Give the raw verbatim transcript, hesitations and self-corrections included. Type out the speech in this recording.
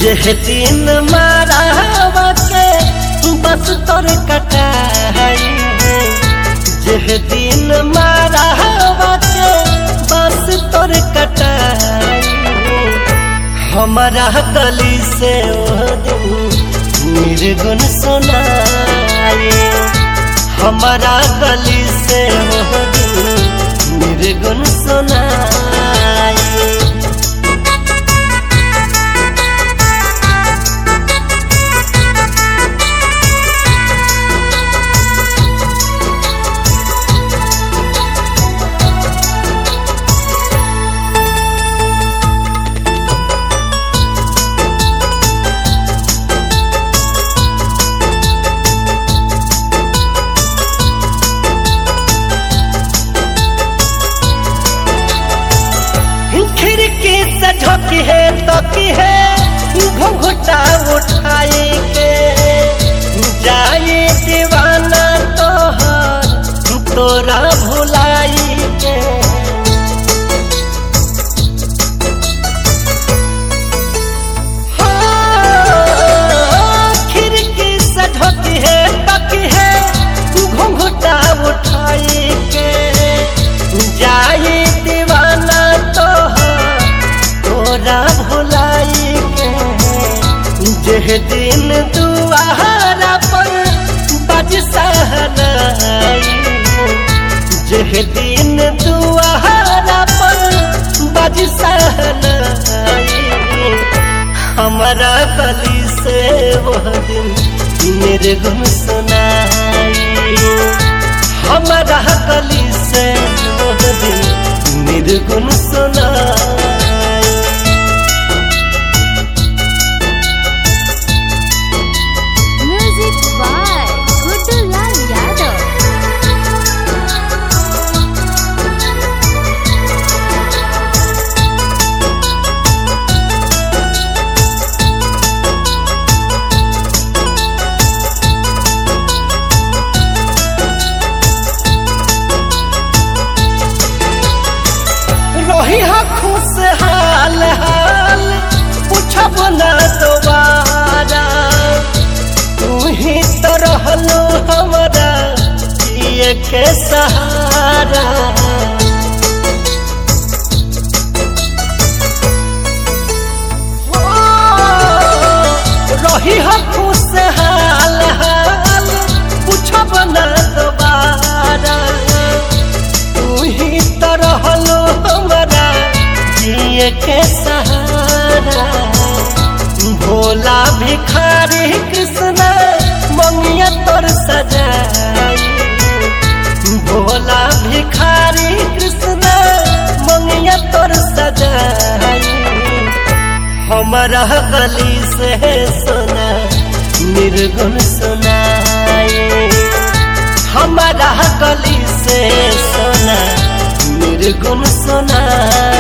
जेह दिन मारावा के बस तोर कटाई, जेह दिन मारावा के बस तोर कटाई। हमारा गली से वो दिन निर्गुण सुनाए, हमारा गली से वो दिन निर्गुण सुनाए। खिड़की से झोंकी है तकी है घुंघटा उठाए के, जाए दीवाना तोहर तोरा भुलाई के। हाँ, खिड़की से झोंकी है तकी है घुंघटा उठाए के, जाए दीवाना तोरा भुलाई के। जेह दिन दुआरा पर बज सहनाई, जेह दिन दुआरा पर बज सहनाई। हमारा गली से वह दिन निर्गुण सुनाई, हमारा गली से वह दिन निर्गुण सुनाई। रही खुशहाल हाल पूछब न दोबारा, तू ही तो रहलो हमारा जिए के सहारा। रही खुशहाल हाल पूछब न दोबारा, तू ही तो रहलो हमारा जिए के सहारा। भोला भिखारी कृष्ण मंगिया तोर सजाई, भोला भिखारी कृष्ण मंगिया तोर सजाई। हमारा गली से सोना निर्गुण सुनाए, हमारा गली से सोना निर्गुण सुनाए।